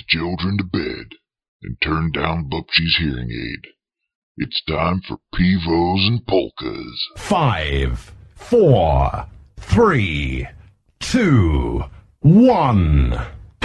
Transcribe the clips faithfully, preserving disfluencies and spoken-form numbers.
children to bed and turn down Bubshy's hearing aid. It's time for Pivos and Polkas. Five, four, three, two, one.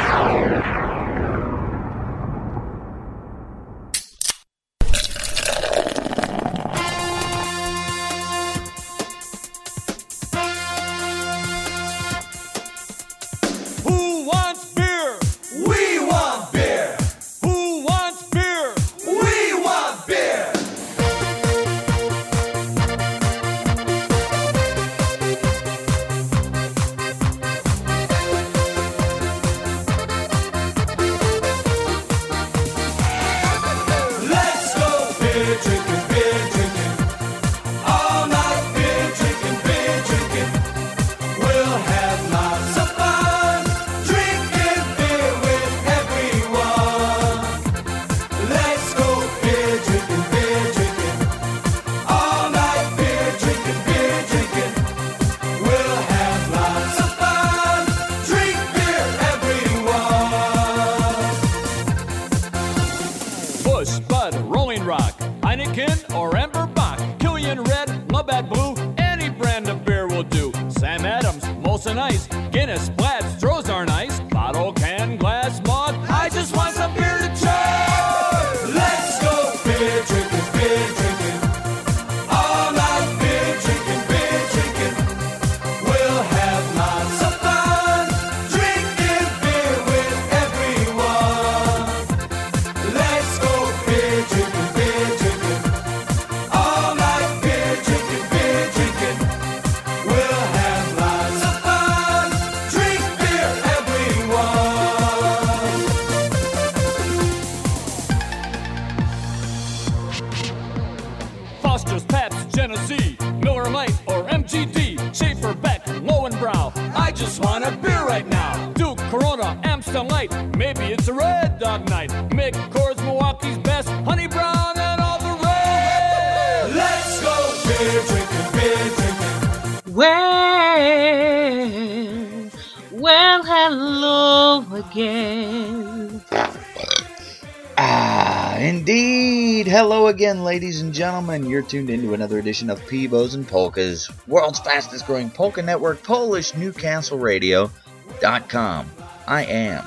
Hello again, ladies and gentlemen. You're tuned into another edition of Pivos and Polkas, world's fastest growing polka network, Polish Newcastle Radio dot com. I am,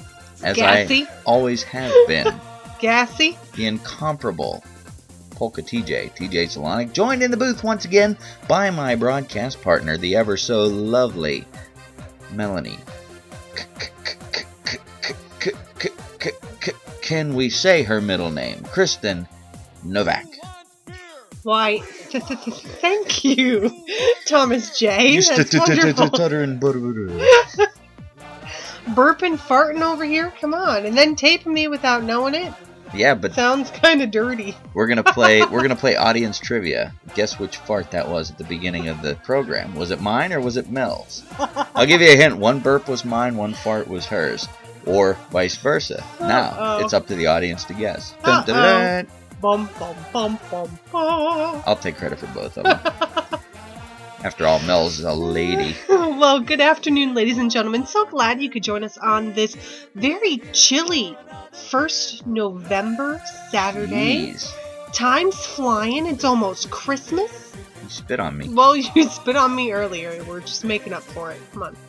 as Gassy. I always have been, Gassy, the incomparable Polka T J, T J Solonic, joined in the booth once again by my broadcast partner, the ever so lovely Melanie. Can we say her middle name? Kristen Novak. Why, thank you, Thomas J. That's wonderful. Burping, farting over here? Come on. And then taping me without knowing it? Yeah, but... Sounds kind of dirty. We're gonna play We're gonna play audience trivia. Guess which fart that was at the beginning of the program. Was it mine or was it Mel's? I'll give you a hint. One burp was mine, one fart was hers. Or vice versa. Now, Uh-oh. it's up to the audience to guess. Dun, dun, dun. Bum, bum, bum, bum, bum. I'll take credit for both of them. After all, Mel's is a lady. Well, good afternoon, ladies and gentlemen. So glad you could join us on this very chilly first November Saturday. Jeez. Time's flying. It's almost Christmas. You spit on me. Well, you spit on me earlier. We're just making up for it. Come on.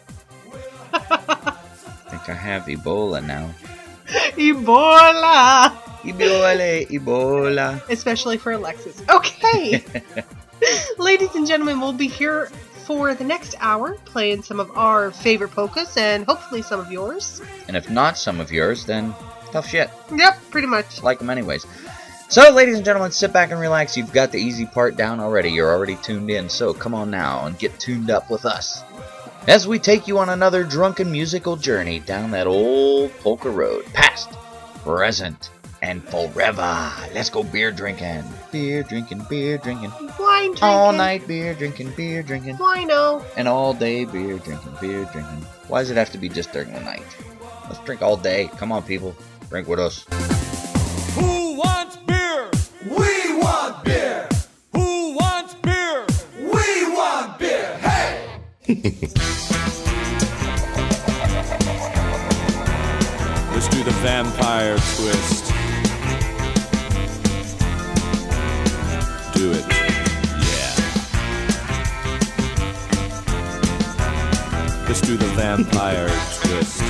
I think I have Ebola now. Ebola! Ebola, Ebola. Especially for Alexis. Okay. Ladies and gentlemen, we'll be here for the next hour playing some of our favorite polkas and hopefully some of yours. And if not some of yours, then tough shit. Yep, pretty much. Like them anyways. So, ladies and gentlemen, sit back and relax. You've got the easy part down already. You're already tuned in. So come on now and get tuned up with us as we take you on another drunken musical journey down that old polka road. Past, present, and forever. Let's go beer drinking. Beer drinking, beer drinking. Wine drinking. All night beer drinking, beer drinking. Wino. And all day beer drinking, beer drinking. Why does it have to be just during the night? Let's drink all day. Come on, people. Drink with us. Who wants beer? We want beer. Who wants beer? We want beer. Hey! This do the vampire twist. Do it. Yeah. Let's do the vampire twist.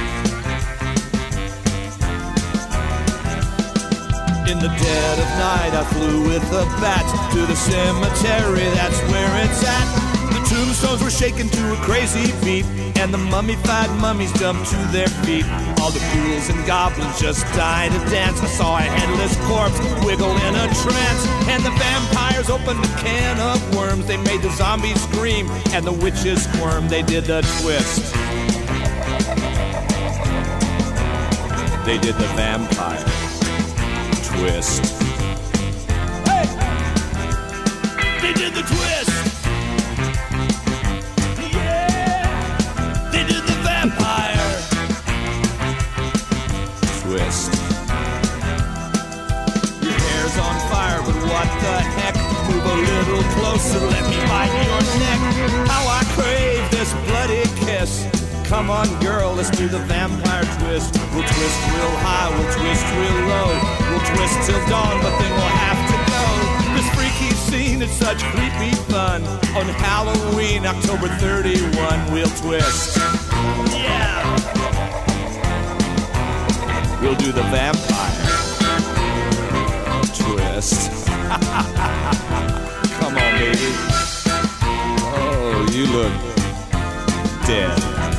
In the dead of night, I flew with a bat to the cemetery, that's where it's at. The tombstones were shaken to a crazy beat, and the mummified mummies jumped to their feet. All the ghouls and goblins just died a dance. I saw a headless corpse wiggle in a trance, and the vampires opened a can of worms. They made the zombies scream and the witches squirm. They did the twist. They did the vampire twist. Hey! They did the twist. Yeah! They did the vampire twist. Your hair's on fire, but what the heck? Move a little closer, let me bite your neck. How I crave this bloody kiss. Come on, girl, let's do the vampire twist. We'll twist real high, we'll twist real low. We'll twist till dawn, but then we'll have to go. This freaky scene is such creepy fun. On Halloween, October thirty-first, we'll twist. Yeah! We'll do the vampire twist. Come on, baby. Oh, you look dead.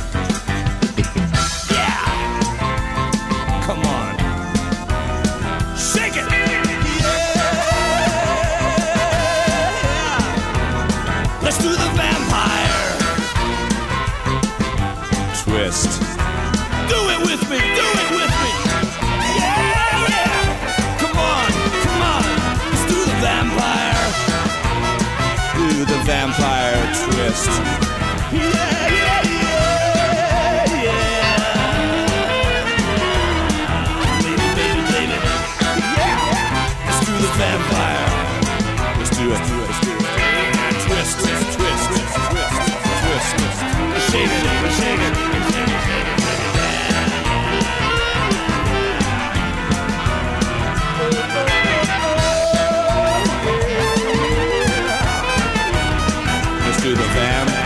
Come on. Shake it! Yeah! Let's do the vampire twist. Do it with me! Do it with me! Yeah! Yeah! Come on! Come on! Let's do the vampire. Do the vampire twist. Yeah! Yeah! Yeah! Yeah! Vampire. Let's do it. Let's do it. Let's do it. Twist, twist, twist, twist, twist, twist, twist. Shake it, shake it, shake it, shake it, shake it. Let's do the vampire.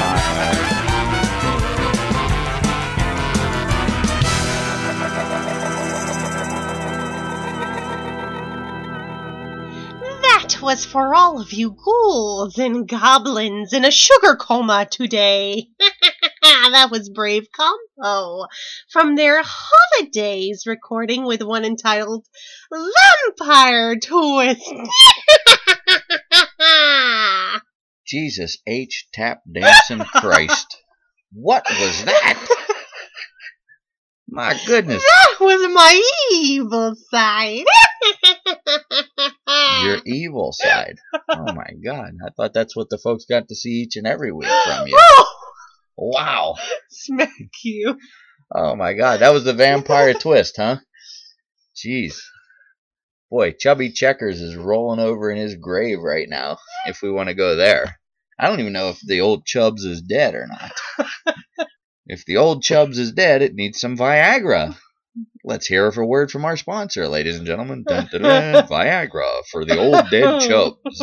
Was for all of you ghouls and goblins in a sugar coma today. That was Brave Combo from their holidays recording with one entitled Vampire Twist. Jesus H. Tap Dancing Christ. What was that? My goodness. That was my evil side. Your evil side. Oh my God. I thought that's what the folks got to see each and every week from you. Wow. Smack you. Oh my God. That was the vampire twist, huh? Jeez. Boy, Chubby Checkers is rolling over in his grave right now, if we want to go there. I don't even know if the old Chubbs is dead or not. If the old Chubbs is dead, it needs some Viagra. Let's hear a word from our sponsor, ladies and gentlemen. Dun, dun, dun, Viagra for the old dead Chubbs.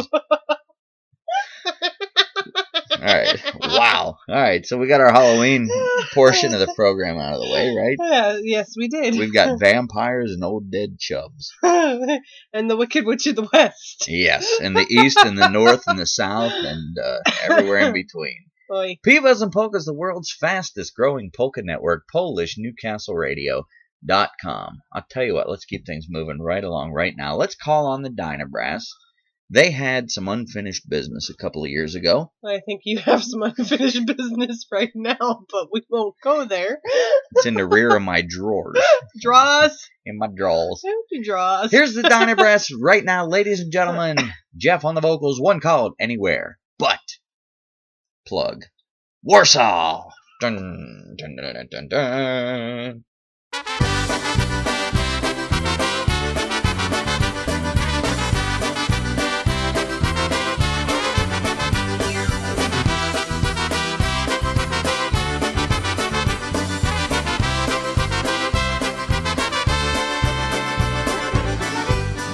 All right. Wow. All right. So we got our Halloween portion of the program out of the way, right? Uh, yes, we did. We've got vampires and old dead Chubbs. And the Wicked Witch of the West. Yes. In the east and the north and the south and uh, everywhere in between. Oy. Pivas and Polkas, the world's fastest growing polka network, Polish Newcastle Radio dot com. I'll tell you what, let's keep things moving right along right now. Let's call on the Dynabrass. They had some unfinished business a couple of years ago. I think you have some unfinished business right now, but we won't go there. It's in the rear of my drawers. Draws. In my drawers. Empty draws. Here's the Dynabrass right now, ladies and gentlemen. Jeff on the vocals, one called Anywhere But Plug. Warsaw. Dun, dun, dun, dun, dun, dun.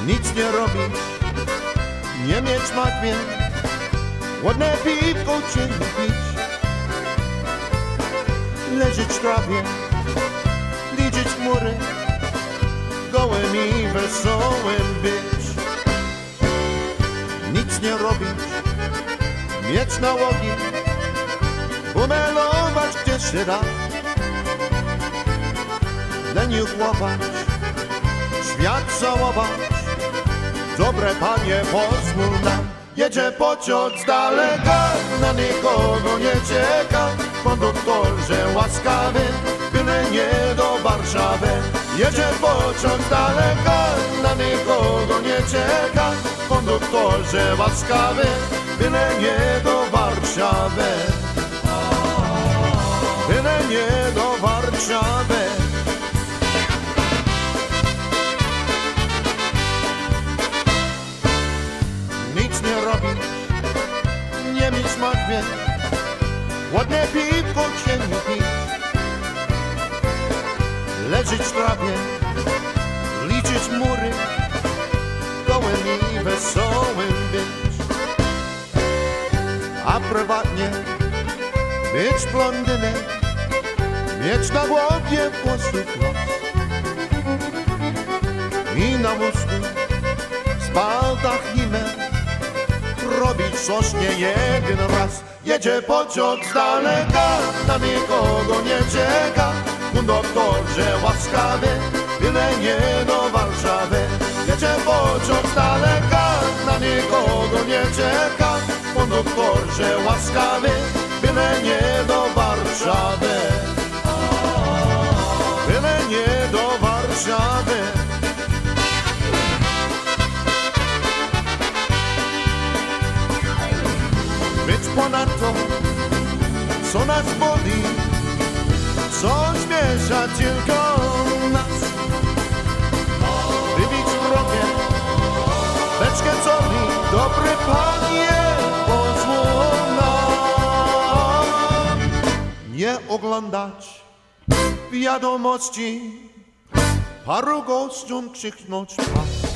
nic nie robić, nie mieć matwie, ładne piwko cię nie pić, leżeć w trawie, liczyć chmury, gołym i wesołym być, nic nie robić, mieć nałogi, umelować gdzie się da, leniuch łapać, świat całować, dobre panie pozwól nam. Jedzie pociąg z daleka, na nikogo nie czeka, konduktorze łaskawy, byle nie do Warszawy. Jedzie pociąg z daleka, na nikogo nie czeka, konduktorze łaskawy, byle nie do Warszawy. Byle nie do Warszawy. Nic nie robić, nie mieć matwie, ładne piwko się nie pić, leżeć w trawie, liczyć mury, gołym i wesołym być, a prywatnie być blondynem, mieć na głowie włosów los i na mózgu z baldachimem robić coś nie jeden raz. Jedzie pociąg z daleka, na nikogo nie czeka, konduktorze łaskawy, byle nie do Warszawy. Jedzie pociąg z daleka, na nikogo nie czeka, konduktorze łaskawy, byle nie do Warszawy. Byle nie do Warszawy. Być ponadto, co nas boli, co zmiesza tylko nas. Wybić wrogie, beczkę coli, dobry panie, pozwól nam nie oglądać wiadomości, paru gościom krzyknąć pas.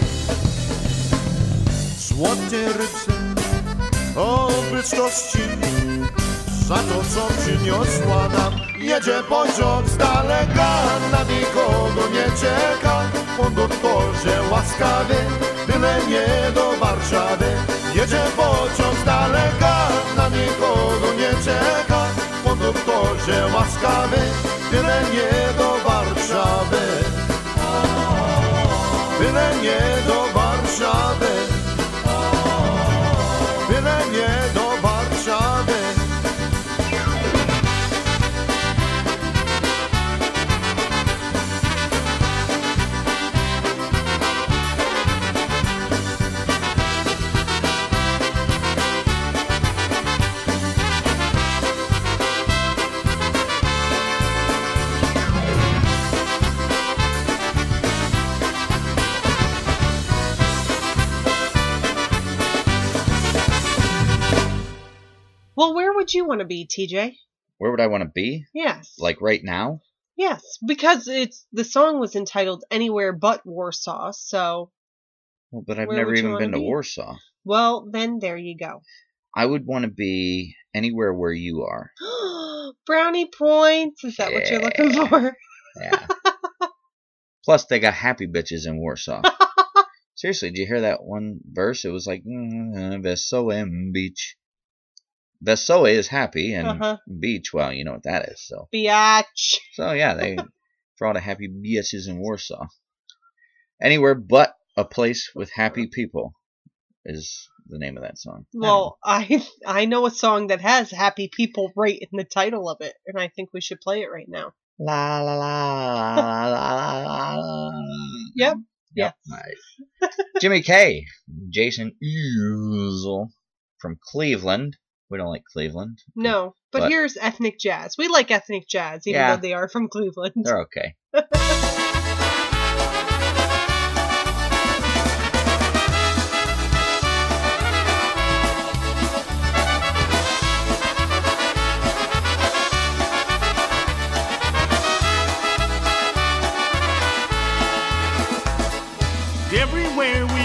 Złote rybce o byczkości, za to co przyniosła nam. Jedzie pociąg z daleka, na nikogo nie czeka, konduktorze łaskawy, byle nie do Warszawy. Jedzie pociąg z daleka, na nikogo nie czeka, konduktorze łaskawy, byle nie do Warszawy. Byle nie do Warszawy. Byle nie do Warszawy. Well, where would you want to be, T J? Where would I want to be? Yes. Like right now? Yes, because it's the song was entitled Anywhere But Warsaw, so... Well, but I've Where never would you even wanna been to be? Warsaw. Well, then there you go. I would want to be anywhere where you are. Brownie points. Is that what you're looking for? Yeah. Plus, they got happy bitches in Warsaw. Seriously, did you hear that one verse? It was like, mm, Wesołym Beach. Wesołe is happy, and Uh-huh. beach, well, you know what that is. So, Biatch. so yeah, they for all the happy bitches in Warsaw. Anywhere but a place with happy people is the name of that song. Well, I I know a song that has happy people right in the title of it, and I think we should play it right now. La la la la la la la. Yep. Yep. Nice. Jimmy K, Jason Ezel from Cleveland. We don't like Cleveland. No, but, But- here's ethnic jazz. We like ethnic jazz, even Yeah. though they are from Cleveland. They're okay. Everywhere we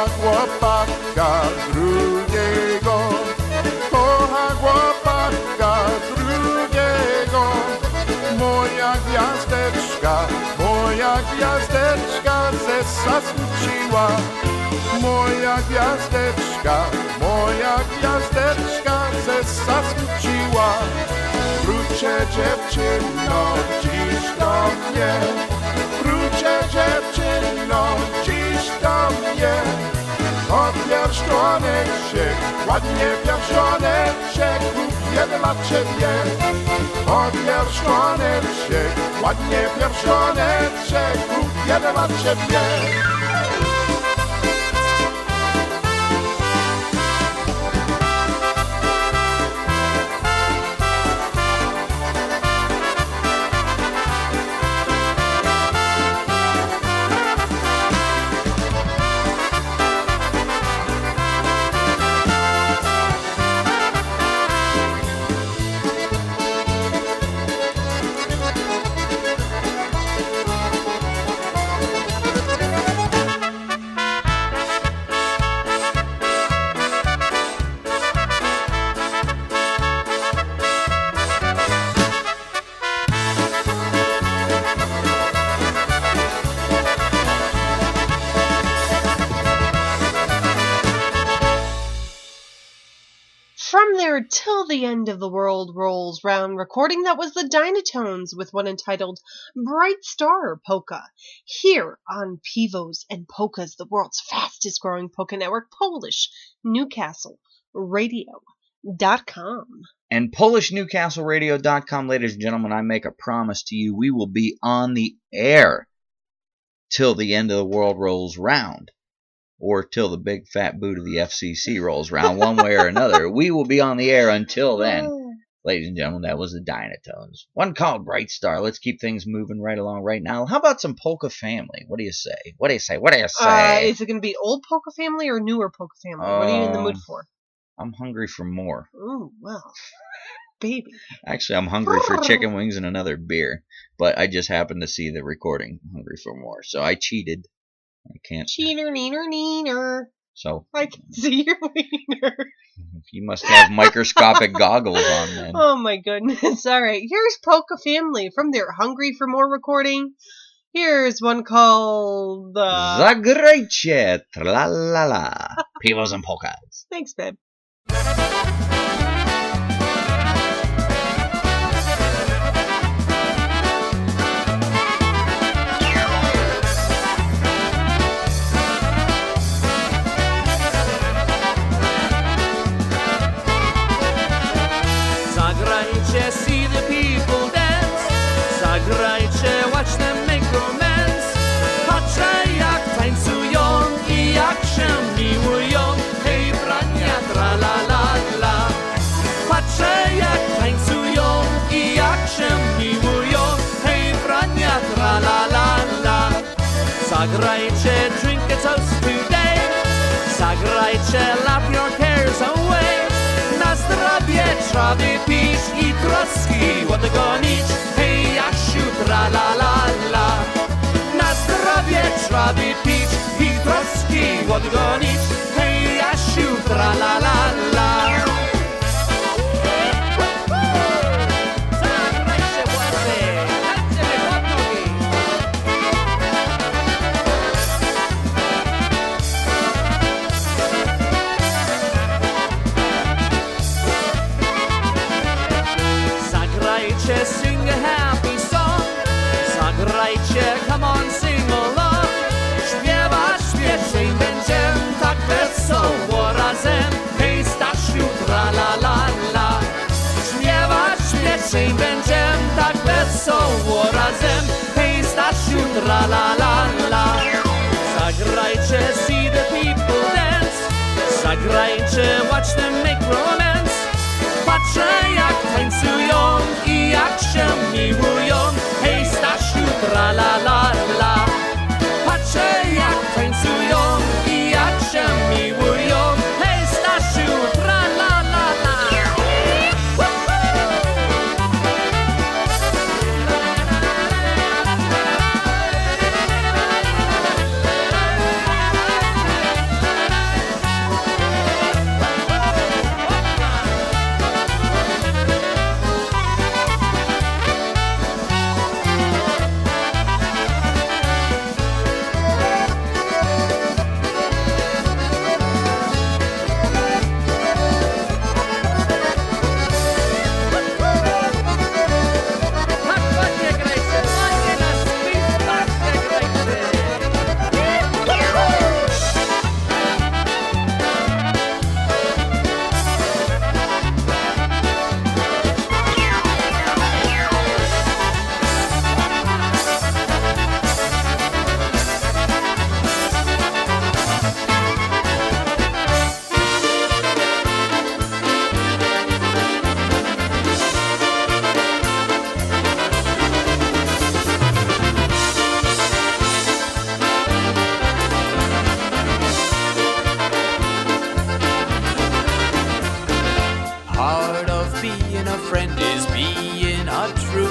kocha chłopaka drugiego, kocha chłopaka drugiego. Moja gwiazdeczka, moja gwiazdeczka ze zasmuciła. Moja gwiazdeczka, moja gwiazdeczka ze zasmuciła. Wróćcie dziewczyno dziś do mnie, wróćcie dziewczyno dziś do mnie. O pierścioneczek, ładnie pierścioneczek, kupię dla ciebie. O pierścioneczek, ładnie pierścioneczek, kupię dla ciebie. From there till the end of the world rolls round, recording that was the Dynatones with one entitled Bright Star Polka, here on Pivos and Polkas, the world's fastest growing polka network, Polish Newcastle Radio dot com. And Polish Newcastle Radio dot com, ladies and gentlemen, I make a promise to you, we will be on the air till the end of the world rolls round. Or till the big fat boot of the F C C rolls around, one way or another. We will be on the air until then. Ladies and gentlemen, that was the Dynatones. One called Bright Star. Let's keep things moving right along right now. How about some Polka Family? What do you say? What do you say? What do you say? Uh, is it going to be old Polka Family or newer Polka Family? Uh, what are you in the mood for? I'm hungry for more. Ooh, well, baby. Actually, I'm hungry for chicken wings and another beer. But I just happened to see the recording, hungry for more. So I cheated. I can't. Cheater, neener, neener. So I can see your wiener. You must have microscopic goggles on then. Oh my goodness. All right. Here's Polka Family from their Hungry for More recording. Here's one called uh... Zagrajcie, tra-la-la-la. Pivos and Polkas. Thanks, babe. Zagrajcie, see the people dance. Zagrajcie, watch them make romance. Patrzę jak tańcują i jak się miłują. Hej, brania, tra la la la. Patrzę jak tańcują i jak się miłują. Hej, brania, tra la la la. Zagrajcie, drink a toast today. Zagrajcie, laugh your cares away. Na zdrowie trzeba wypić i troski odgonić. Hej, Jasiu, tra la la la. Na zdrowie trzeba wypić i troski odgonić. Hej, Jasiu, tra la la la. Zagrajcie władzy, tańczymy pod nogi. Zagrajcie, sing a happy song. Zagrajcie, come on, sing along. Śpiewać więcej będziem, tak wesoło razem. Hej, Stasiu, tra la la la. Śpiewać więcej będziem, tak wesoło razem. Hej, Stasiu, tra la la la. Zagrajcie, see the people dance. Zagrajcie, watch them make romance. Patrzę jak tańcują i jak się miłują. Hej, Stasiu, tra la la la. Patrzę jak tańcują i jak się miłują. Hej, Stasiu, tra la la la.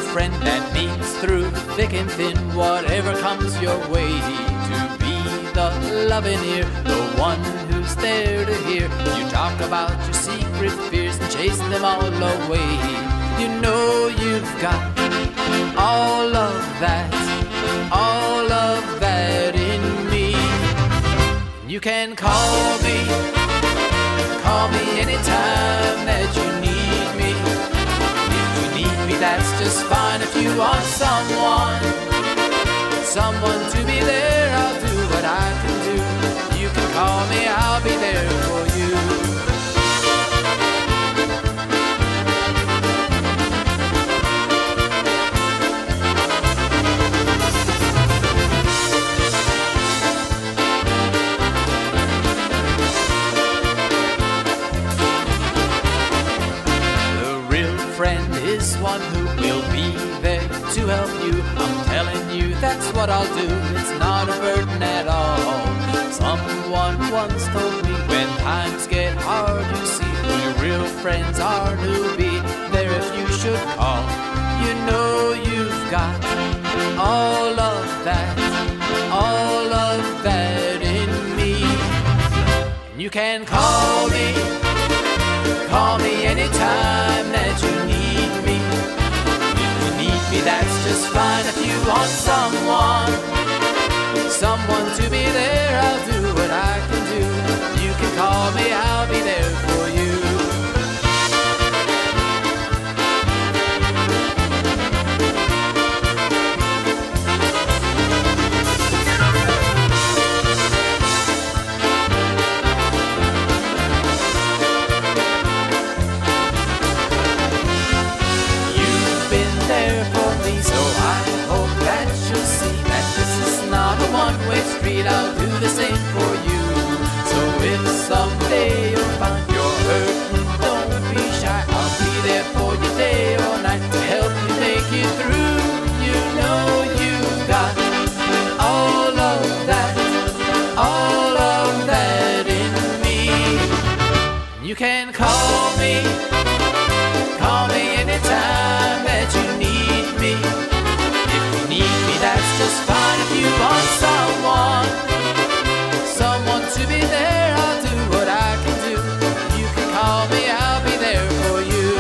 friend that means through thick and thin, whatever comes your way, to be the loving ear, the one who's there to hear you talk about your secret fears and chase them all away. You know you've got all of that, all of that in me. You can call me, call me anytime that you need me. If you need me, that's just fine. If you want someone, someone to be there, I'll do what I can do. You can call me, I'll be there for you. One who will be there to help you. I'm telling you, that's what I'll do. It's not a burden at all. Someone once told me when times get hard, you see who your real friends are, who'll be there if you should call. You know you've got all of that, all of that in me. You can call me, call me anytime that you need me. That's just fine. If you want someone, someone to be there, I'll do what I can do. You can call me, I'll be there for you. I'll do the same for you. So if someday you'll find you're hurting, don't be shy. I'll be there for you day or night to help you make it through. You know you've got all of that, all of that in me. You can call me, call me anytime that you need me. If you need me, that's just fine. If you want someone, someone to be there, I'll do what I can do. You can call me, I'll be there for you.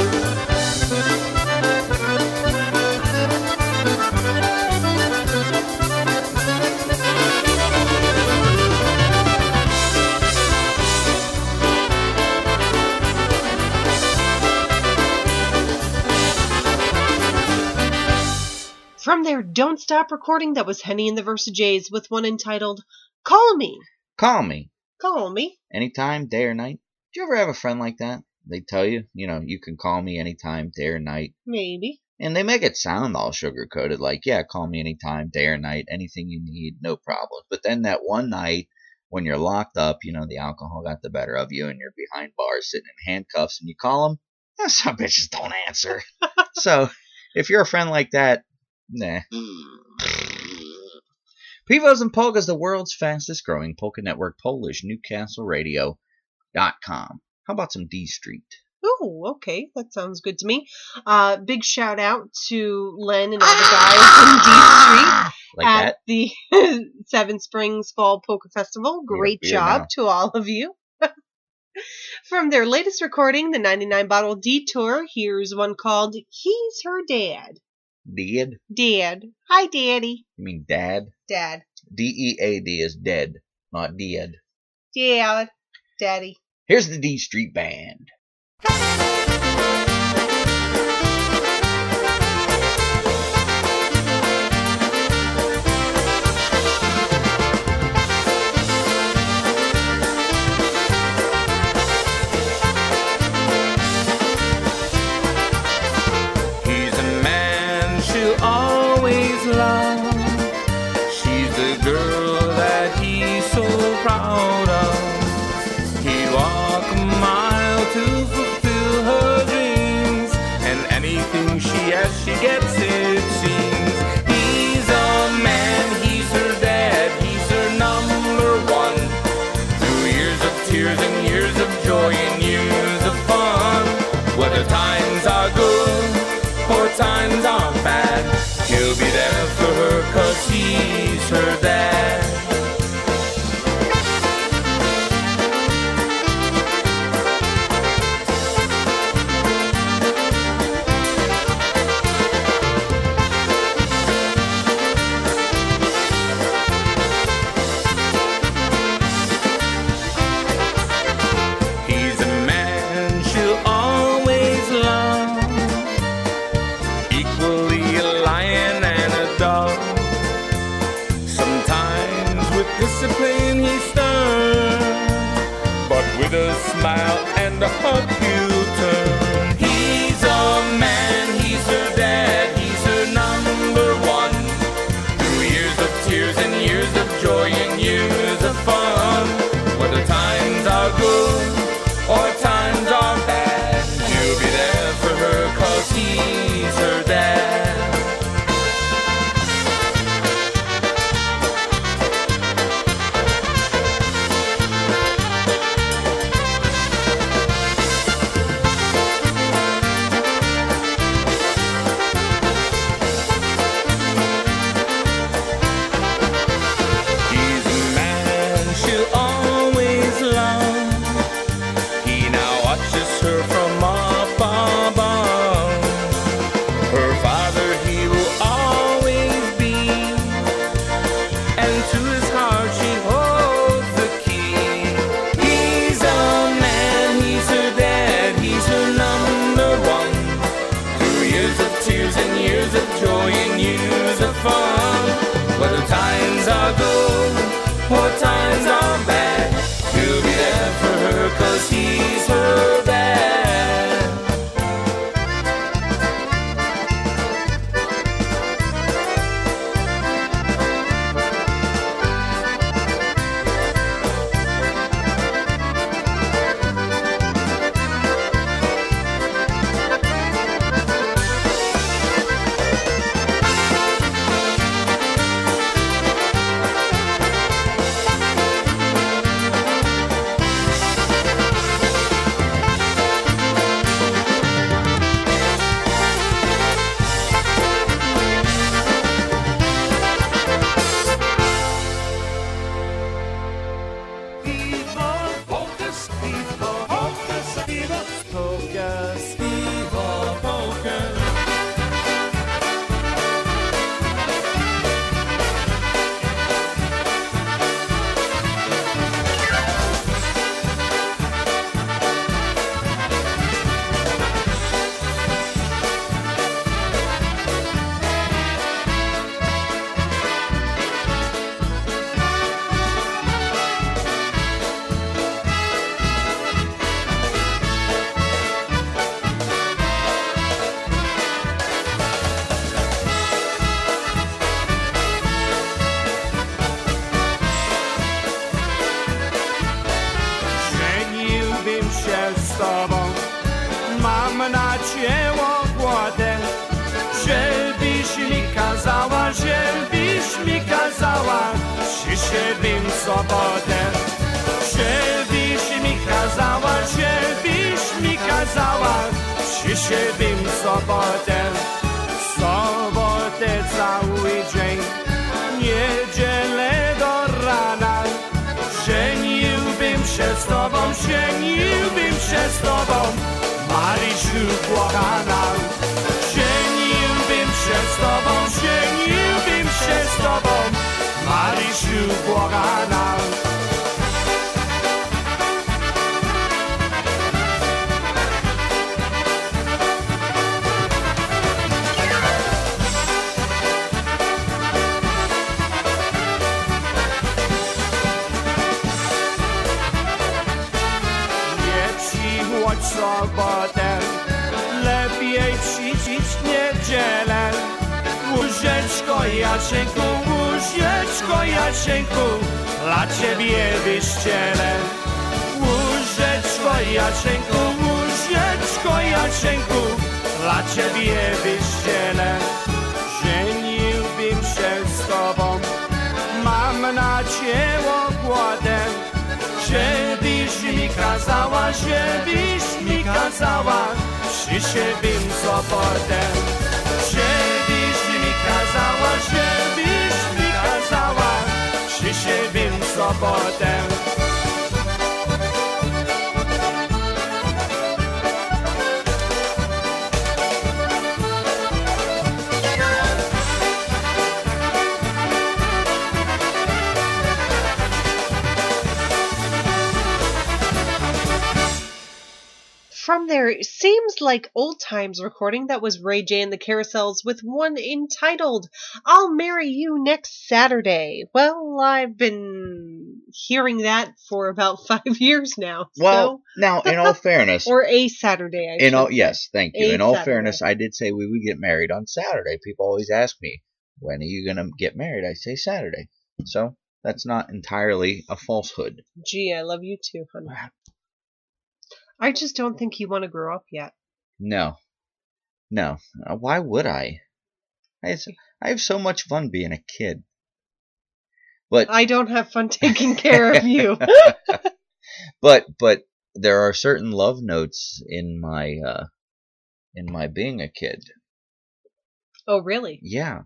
From their Don't Stop recording, that was Henny and the Versajays with one entitled Call Me. Call me. Call me. Anytime, day or night. Do you ever have a friend like that? They tell you, you know, you can call me anytime, day or night. Maybe. And they make it sound all sugar-coated, like, yeah, call me anytime, day or night, anything you need, no problem. But then that one night when you're locked up, you know, the alcohol got the better of you and you're behind bars sitting in handcuffs and you call them, eh, some bitches don't answer. So if you're a friend like that, nah. Pivos and Polkas, the world's fastest growing polka network, Polish Newcastle Radio dot com. How about some D Street? Oh, okay. That sounds good to me. Uh, big shout out to Len and all the guys in D Street Like at that? the Seven Springs Fall Polka Festival. Great Beer, beer job now. to all of you. From their latest recording, the ninety-nine Bottle Detour, here's one called He's Her Dad. Dead? Dad. Hi, Daddy. You mean dad? Dad. D E A D is dead, not dead. Dad. Daddy. Here's the D Street Band. He's a man she'll always love. She's the girl that he's so proud of. He'd walk a mile to fulfill her 'cause he's her dad. He's a man she'll always love, equally a lion and a dog. Sometimes with discipline he's stern, but with a smile and a hug he'll turn. He's a man, he's her dad, he's her number one. Through years of tears and years of joy and years of fun, whether times are good or times are bad, he'll be there for her 'cause he's her dad. He's a man she'll always love. He now watches her from up above. Her father he will always be, and to his heart she holds the key. He's a man, he's her dad, he's her number one. Through years of tears and years of joy and years of fun, whether times are good or times are bad, he'll be there for her 'cause he's her dad. Żeniłbym się z tobą, mam na cię ogłodę, żebyś mi kazała, żebyś mi kazała, przyszedłbym w sobotę. Żebyś mi kazała, żebyś mi kazała, przyszedłbym w sobotę. W sobotę cały dzień, niedzielę do rana. Żeniłbym się z tobą, żeniłbym się z tobą, Marysiu kochana. Żeniłbym się z tobą, żeniłbym się z tobą, Marysiu kochana. Choć sobotę, lepiej przyjść niedzielę. Łyżeczko Jasieńku, łyżeczko Jasieńku, dla ciebie wyścielę. Łyżeczko Jasieńku, łyżeczko Jasieńku, dla ciebie wyścielę. Żeniłbym się z tobą, mam na cię ogłodę, żebyś mi kazała, żebyś mi kazała, przyszedłbym w sobotę. Żebyś mi kazała, żebyś bordel. From their Seems Like Old Times recording, that was Ray J and the Carousels with one entitled I'll Marry You Next Saturday. Well, I've been hearing that for about five years now. Well, so. now, in all fairness, or a Saturday, I in should all say. yes, thank you. A in all Saturday. fairness, I did say we would get married on Saturday. People always ask me, when are you going to get married? I say Saturday. So that's not entirely a falsehood. Gee, I love you too, honey. I just don't think you want to grow up yet. No. No. Uh, Why would I? I have, I have so much fun being a kid. But I don't have fun taking care of you. but but there are certain love notes in my uh in my being a kid. Oh, really? Yeah.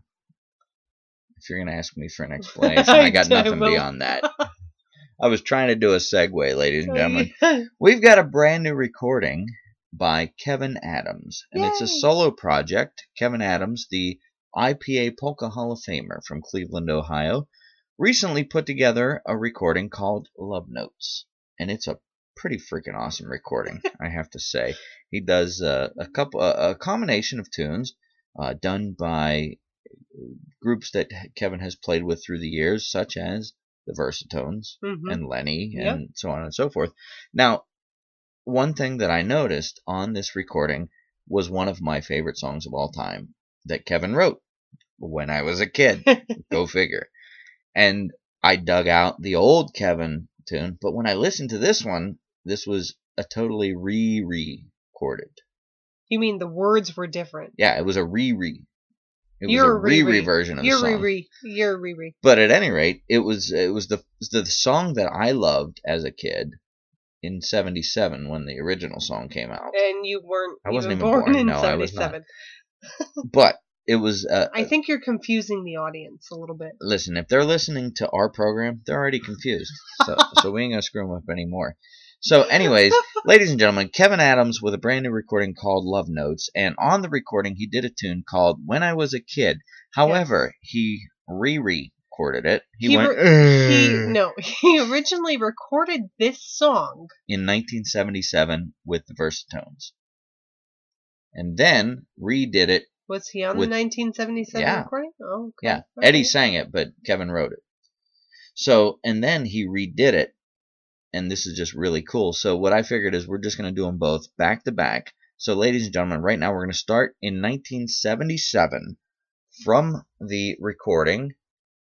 If you're gonna ask me for an explanation, I got I nothing will. beyond that. I was trying to do a segue, ladies and gentlemen. We've got a brand new recording by Kevin Adams, and it's a Yay. solo project. Kevin Adams, the I P A Polka Hall of Famer from Cleveland, Ohio, recently put together a recording called Love Notes, and it's a pretty freaking awesome recording, I have to say. He does uh, a couple, uh, a combination of tunes uh, done by groups that Kevin has played with through the years, such as the Versatones Mhm. and Lenny Yep. and so on and so forth. Now, one thing that I noticed on this recording was one of my favorite songs of all time that Kevin wrote when I was a kid. Go figure. And I dug out the old Kevin tune, but when I listened to this one, this was a totally re-recorded. You mean the words were different? Yeah, it was a re-re. It You're was a re-re re-re. version of the You're song. re-re. You're re-re. But at any rate, it was it was the the song that I loved as a kid in seventy-seven when the original song came out. And you weren't I wasn't even even born, born. in No, I was not. seventy-seven. But it was uh, I think you're confusing the audience a little bit. listen, if they're listening to our program, they're already confused. So so we ain't gonna screw them up anymore. So anyways, ladies and gentlemen, Kevin Adams with a brand new recording called Love Notes, and on the recording he did a tune called When I Was a Kid. However, he re-recorded it. He, He went re- he no, he originally recorded this song. in nineteen seventy-seven with the Versatones. And then redid it. Was he on With- the nineteen seventy-seven Yeah. recording? Oh, okay. Yeah, Okay. Eddie sang it, but Kevin wrote it. So, and then he redid it, and this is just really cool. So what I figured is we're just going to do them both back to back. So ladies and gentlemen, right now we're going to start in nineteen seventy-seven from the recording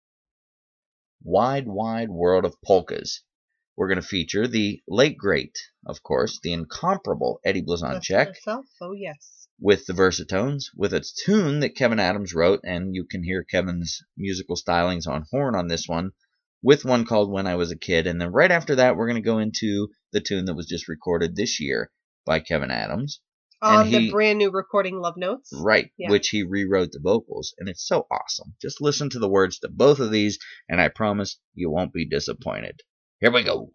Wide, Wide World of Polkas. We're going to feature the late great, of course, the incomparable Eddie Blazonczyk, Myself? Oh, yes. with the Versatones, with a tune that Kevin Adams wrote, and you can hear Kevin's musical stylings on horn on this one, with one called When I Was a Kid. And then right after that, we're going to go into the tune that was just recorded this year by Kevin Adams. On And the he- brand new recording Love Notes. Right, Yeah. which he rewrote the vocals, and it's so awesome. Just listen to the words to both of these, and I promise you won't be disappointed. Here we go.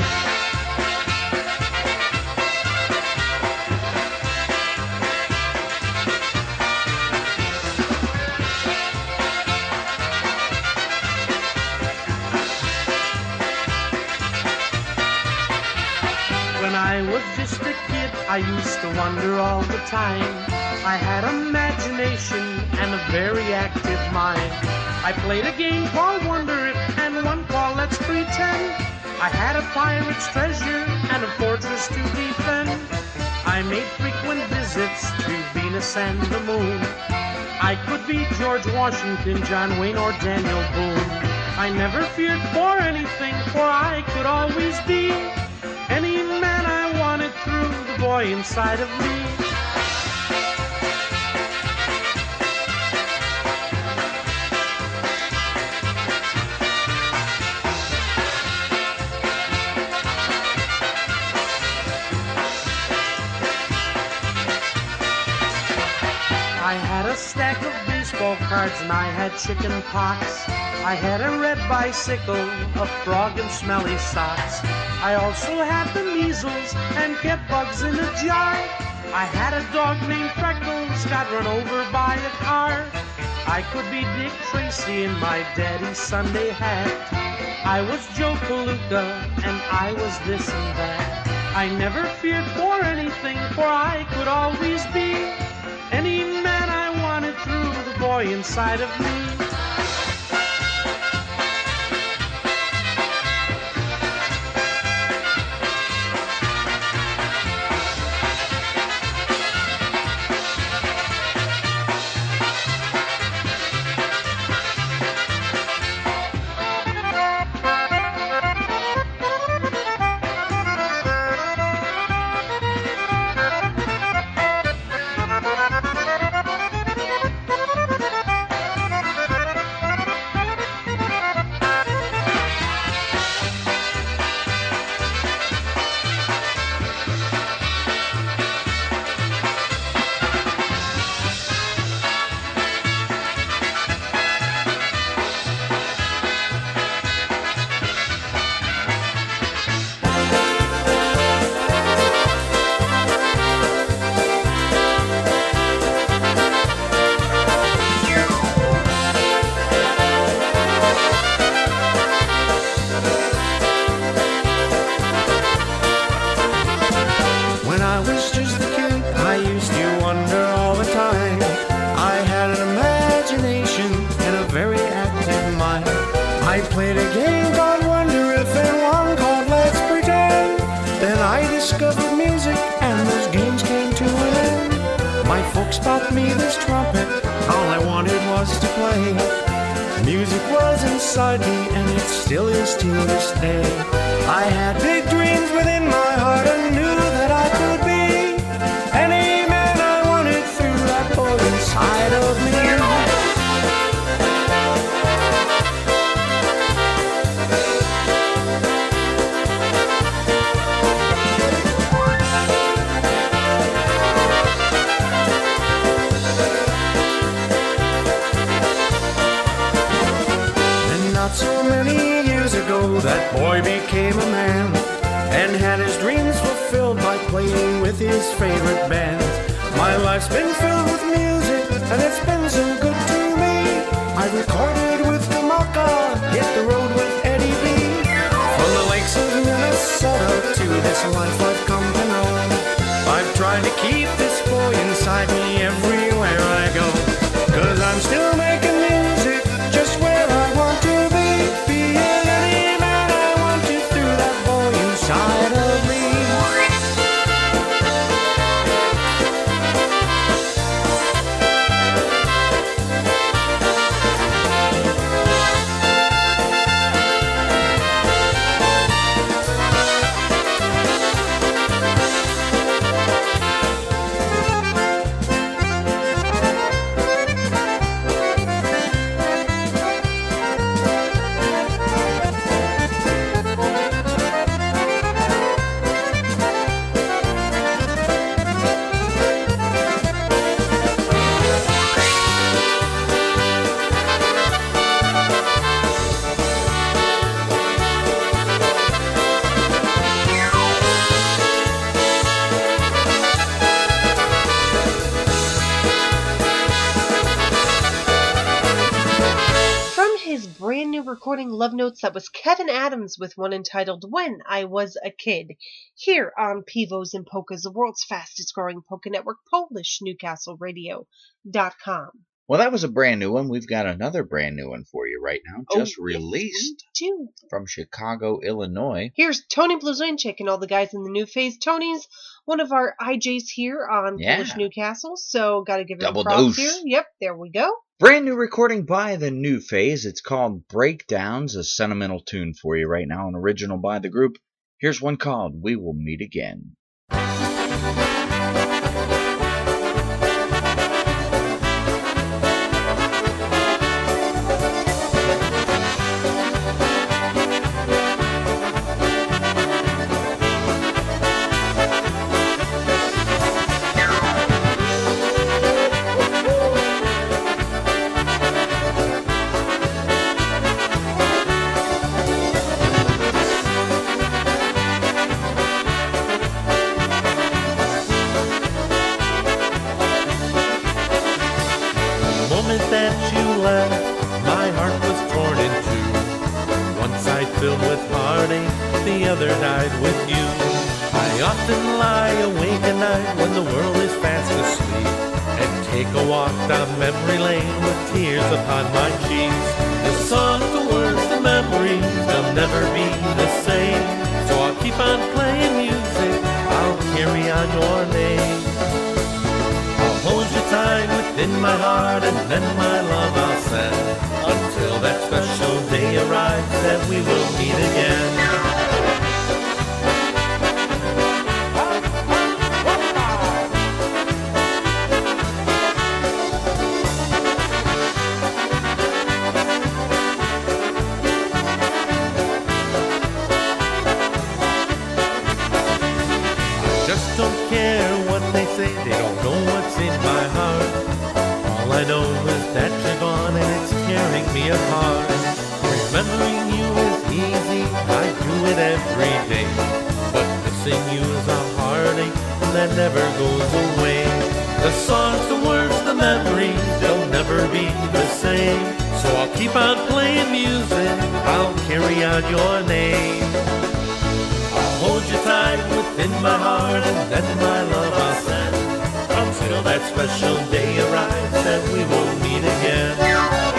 When I was just a kid, I used to wonder all the time. I had imagination and a very active mind. I played a game called Wonder It and one called Let's Pretend. I had a pirate's treasure and a fortress to defend. I made frequent visits to Venus and the moon. I could be George Washington, John Wayne, or Daniel Boone. I never feared for anything, for I could always be any man I wanted through the boy inside of me. I had a stack of baseball cards and I had chicken pox. I had a red bicycle, a frog and smelly socks. I also had the measles and kept bugs in a jar. I had a dog named Freckles, got run over by a car. I could be Dick Tracy in my daddy's Sunday hat. I was Joe Palooka and I was this and that. I never feared for anything, for I could always be any man I wanted through the boy inside of me. Bought me this trumpet, all I wanted was to play. Music was inside me and it still is to this day. I had big dreams within my heart and knew that I could be any man I wanted through that boy inside of me. That boy became a man and had his dreams fulfilled by playing with his favorite band. My life's been filled with music and it's been so good to me. I recorded with Kamaka, hit the road with Eddie B. From the lakes of Minnesota to this life I've come to know, I've tried to keep this boy inside me everywhere I go. Cause I'm still making music just where I want to be. Being any man I want to through that boy inside of me. Recording Love Notes, that was Kevin Adams with one entitled When I Was a Kid, here on Pivos and Polkas, the world's fastest growing polka network, Polish Newcastle Radio dot com. Well, that was a brand new one. We've got another brand new one for you right now, just oh, released yes, from Chicago, Illinois. Here's Tony Blazonczyk and all the guys in the new phase. Tony's one of our I Js here on yeah. Polish Newcastle, so got to give him Double props dose. here. Yep, there we go. Brand new recording by the New Phase. It's called Breakdowns, a sentimental tune for you right now, an original by the group. Here's one called We Will Meet Again. the other died with you. I often lie awake at night when the world is fast asleep and take a walk down memory lane with tears upon my cheeks. The songs, the words, the memories, they'll never be the same. So I'll keep on playing music, I'll carry on your name. I'll hold you tight within my heart and then my love I'll send until that special day arrives that we will meet again. Don't care what they say, they don't know what's in my heart. All I know is that you're gone and it's tearing me apart. Remembering you is easy, I do it every day, but missing you is a heartache that never goes away. The songs, the words, the memories, they'll never be the same. So I'll keep on playing music, I'll carry on your name. Hold you tight within my heart and then my love I'll send until that special day arrives that we will meet again.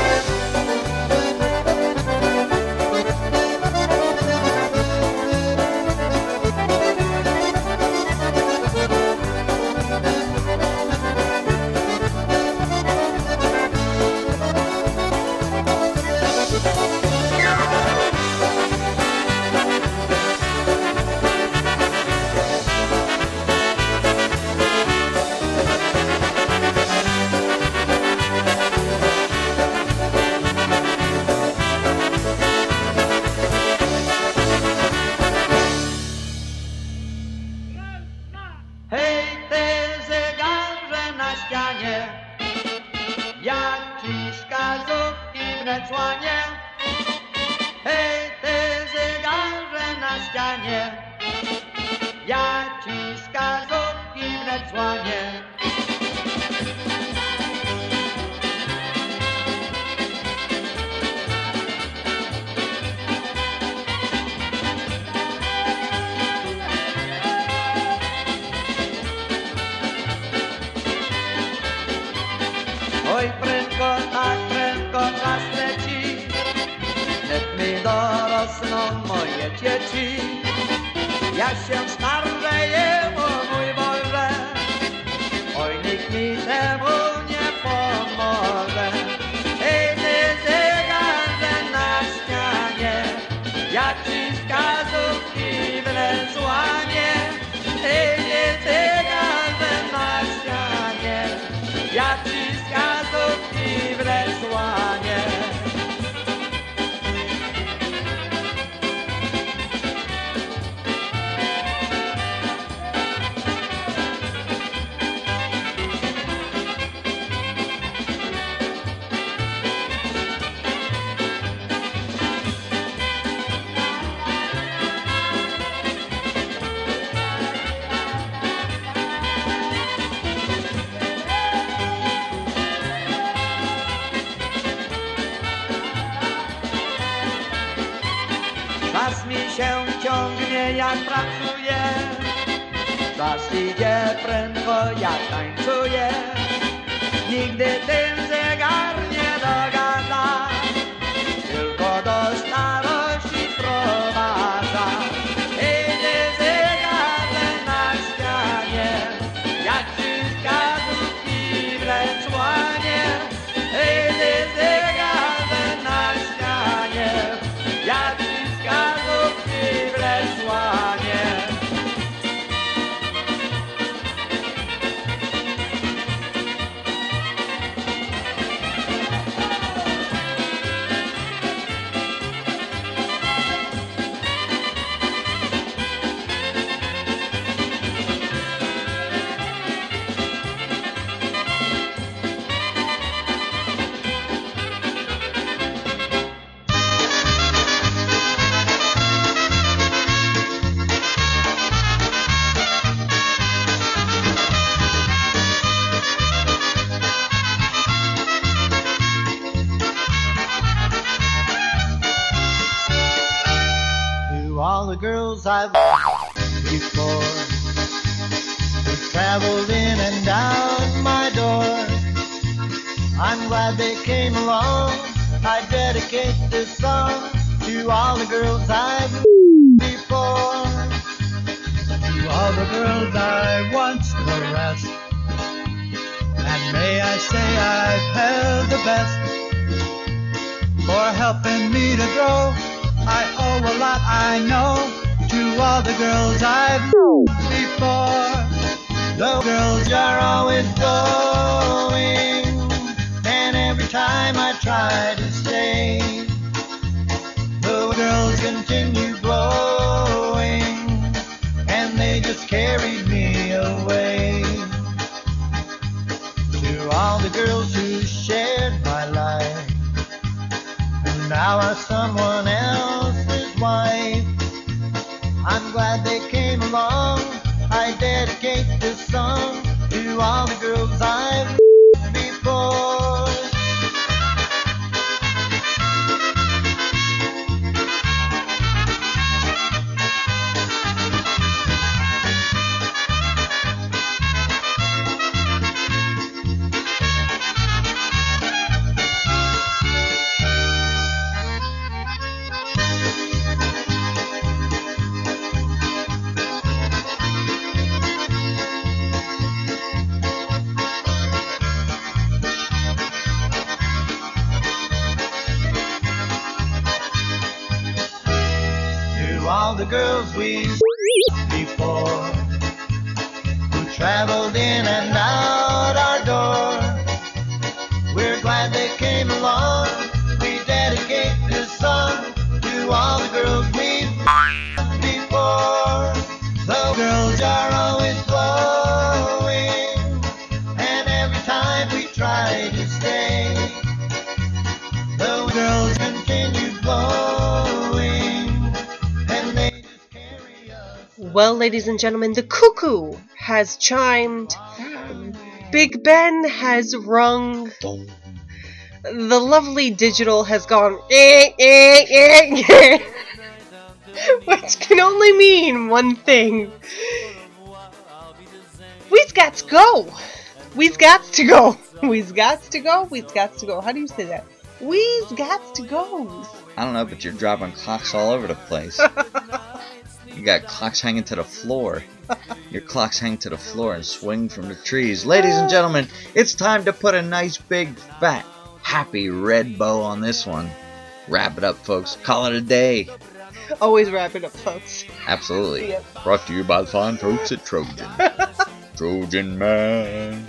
Oj, prędko, tak prędko czas leci, wnet mi dorosną moje dzieci. Ja się starzeję, o mój Boże, oj, nikt mi temu nie pomoże. Hej, ty zegarze na ścianie, ja ci wskazówki wlezłanie. Hej, ty zegarze na ścianie, ja ci wskazówki wlezłanie. Czas mi się ciągnie, jak pracuję, czas idzie prędko, jak tańcuję. Nigdy ten zegar nie dogada, tylko do starości prowadza. Hej, ty zegarze na ścianie, jak ci wskazówki wlezłanie. Hej, ty zegarze na ścianie, jak ci wskazówki wlezłanie. I've before, who traveled in and out my door. I'm glad they came along. I dedicate this song to all the girls I've before, to all the girls I once caressed. And may I say I've held the best for helping me to grow. I owe a lot, I know, to all the girls I've known before. The girls are always glowing, and every time I try to stay, the girls continue glowing, and they just carried me away. To all the girls who shared my life, and now are someone else's wife, I'm glad they came along. I dedicate this song to all the girls I've loved before. All the girls we've before, who traveled in and out our door, we're glad they came along. We dedicate this song to all the girls we've before. The girls are always glowing, and every time we try to stay, the girls continue glowing. Well, ladies and gentlemen, the cuckoo has chimed. Big Ben has rung. The lovely digital has gone, eh, eh, eh, eh, which can only mean one thing. We've got to go. We've got to go. We've got to go. We've got to go. How do you say that? We've got to go. I don't know, but you're dropping clocks all over the place. You got clocks hanging to the floor. Your clocks hang to the floor and swing from the trees. Ladies and gentlemen, it's time to put a nice big fat happy red bow on this one. Wrap it up, folks. Call it a day. Always wrap it up, folks. Absolutely. Yep. Brought to you by the fine folks at Trojan. Trojan Man.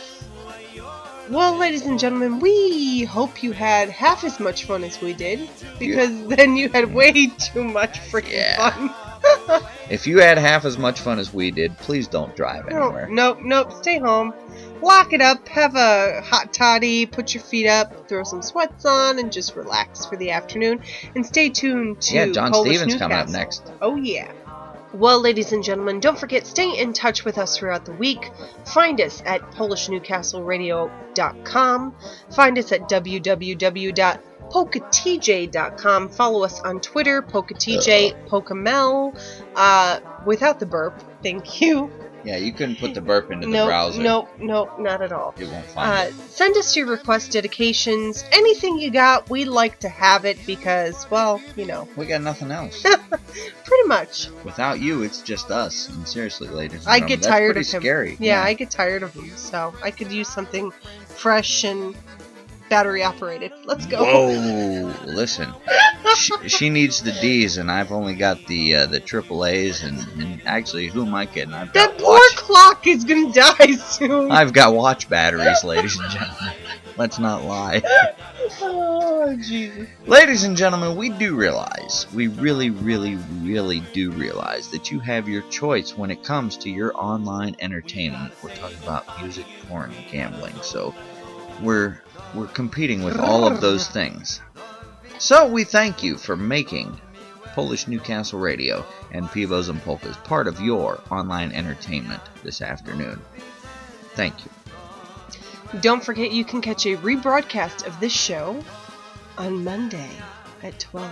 Well, ladies and gentlemen, we hope you had half as much fun as we did, because yeah. then you had way too much freaking yeah. fun. If you had half as much fun as we did, please don't drive anywhere. Nope, nope, nope. Stay home. Lock it up. Have a hot toddy. Put your feet up. Throw some sweats on, and just relax for the afternoon. And stay tuned to Yeah, John Polish Stevens Newcastle. coming up next. Oh yeah. Well, ladies and gentlemen, don't forget, stay in touch with us throughout the week. Find us at polish newcastle radio dot com. Find us at w w w dot polka t j dot com. Follow us on Twitter, PolkaTJ, Pokamel, uh, without the burp. Thank you. Yeah, you couldn't put the burp into the nope, browser. Nope, nope, not at all. You won't find uh, it. Send us your request dedications. Anything you got, we'd like to have it because, well, you know. We got nothing else. Pretty much. Without you, it's just us. And seriously, ladies and I gentlemen, get that's tired pretty of him. scary. Yeah, Yeah, I get tired of him. So I could use something fresh and battery operated. Let's go. Whoa, listen. she, she needs the D's, and I've only got the uh, the triple A's, and, and actually, who am I kidding? I've got That poor watch, clock is gonna die soon. I've got watch batteries, ladies and gentlemen. Let's not lie. Oh, Jesus. Ladies and gentlemen, we do realize, we really, really, really do realize that you have your choice when it comes to your online entertainment. We're talking about music, porn, gambling, so we're we're competing with all of those things. So we thank you for making Polish Newcastle Radio and Pivos and Polkas part of your online entertainment this afternoon. Thank you. Don't forget you can catch a rebroadcast of this show on Monday at twelve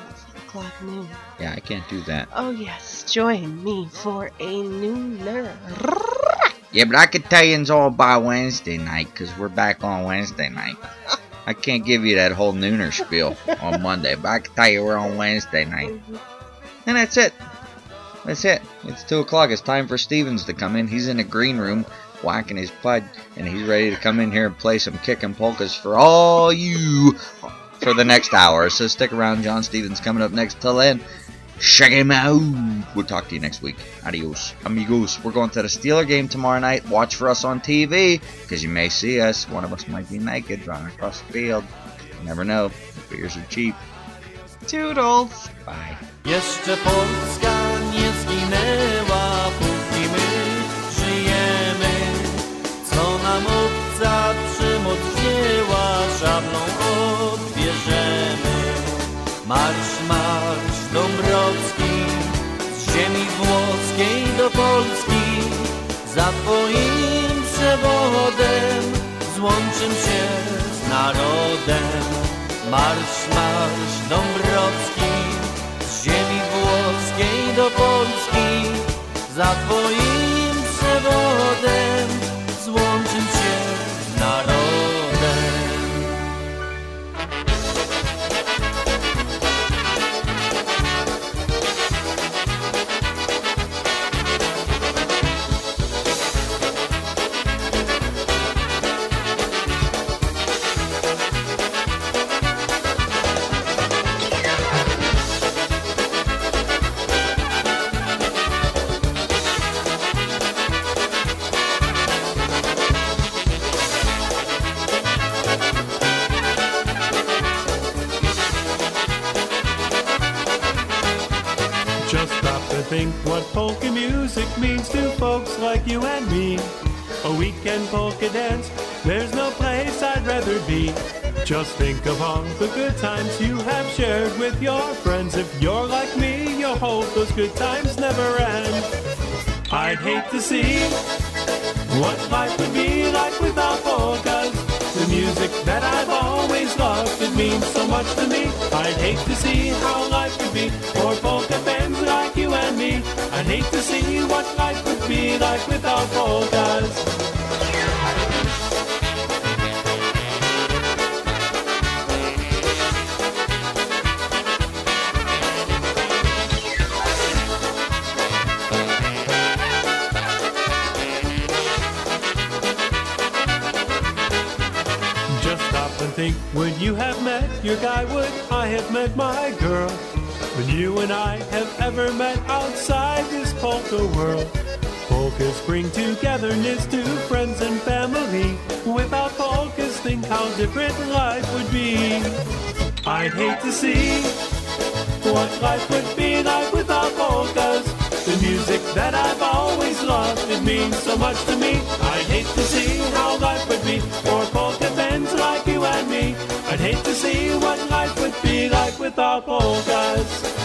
o'clock noon. Yeah, I can't do that. Oh, yes. Join me for a nooner. Yeah, but I could tell you it's all by Wednesday night, because we're back on Wednesday night. I can't give you that whole nooner spiel on Monday, but I can tell you we're on Wednesday night. And that's it. That's it. It's two o'clock. It's time for Stevens to come in. He's in the green room whacking his pud, and he's ready to come in here and play some kickin' polkas for all you for the next hour. So stick around. John Stevens coming up next. Till then, check him out. We'll talk to you next week. Adios, amigos. We're going to the Steeler game tomorrow night. Watch for us on T V, because you may see us. One of us might be naked running across the field. You never know. The beers are cheap. Toodles. Bye. Jeszcze Polska nie zginęła, póki my żyjemy. Co nam obca przymoc wzięła, szablą odbierzemy. Marsz, marsz Dąbrowski, z ziemi włoskiej do Polski. Za twoim przewodem złączym się z narodem. Marsz, marsz Dąbrowski, z ziemi włoskiej do Polski. Za twoim przewodem złączym się z narodem. Just stop and think what polka music means to folks like you and me. A weekend polka dance, there's no place I'd rather be. Just think of all the good times you have shared with your friends. If you're like me, you'll hope those good times never end. I'd hate to see what life would be like without polkas. The music that I've always loved, it means so much to me. I'd hate to see how life would be for polka fans like you and me. I'd hate to see what life would be like without polkas. And think, would you have met your guy? Would I have met my girl? Would you and I have ever met outside this polka world? Polkas bring togetherness to friends and family. Without polkas, think how different life would be. I'd hate to see what life would be like without polkas. The music that I've always loved, it means so much to me. I'd hate to see how life would be for polka fans like you and me. I'd hate to see what life would be like without polkas.